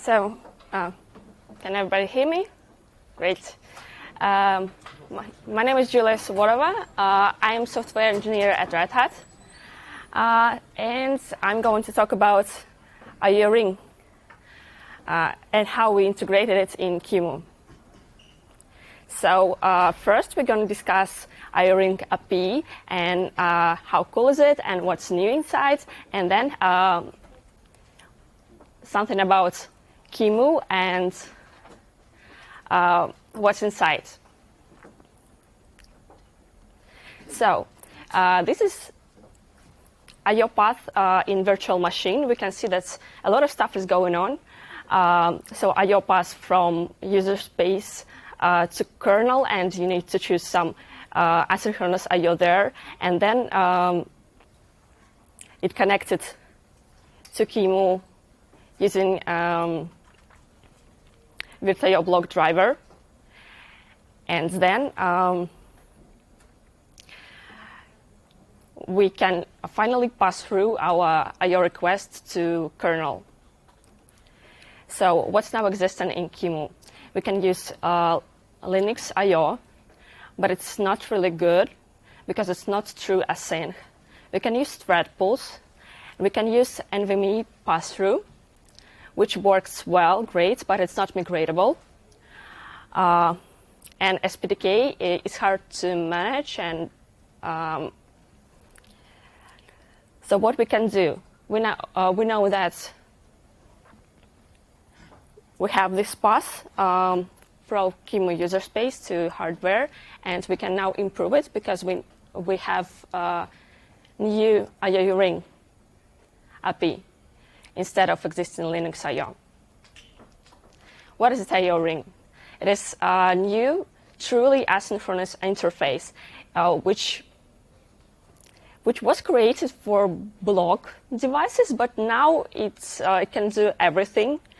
So, can everybody hear me? Great. My name is Julia Suvorova. I am software engineer at Red Hat. And I'm going to talk about IO Ring and how we integrated it in QEMU. So first, we're going to discuss IO Ring API and how cool is it and what's new inside, and then something about QEMU and what's inside. So this is IO path in virtual machine. We can see that a lot of stuff is going on. So IO path from user space to kernel, and you need to choose some asynchronous IO there, and then it connected to QEMU using VirtIO block driver, and then we can finally pass through our IO request to kernel. So what's now existing in QEMU? We can use Linux IO, but it's not really good because it's not true async. We can use thread pools. We can use NVMe pass-through, which works well, great, but it's not migratable. And SPDK is hard to manage. And so what we can do, we know that we have this path from QEMU user space to hardware, and we can now improve it because we have new IO Ring API instead of existing Linux IO. What is IO Ring? It is a new, truly asynchronous interface, which was created for block devices, but now it can do everything.